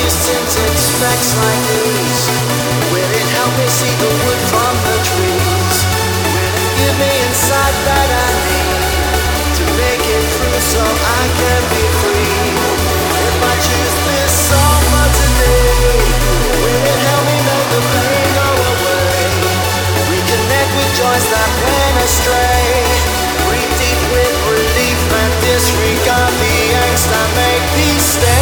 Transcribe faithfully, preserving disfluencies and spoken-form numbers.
tinted specs like these? Will it help me see the wood from the trees? Will it give me insight that I need to make it through so I can be free? If I choose this song for today, will it help me make the pain go away? Reconnect with joys that went astray. Breathe deep with relief and disregard the angst that make peace stay.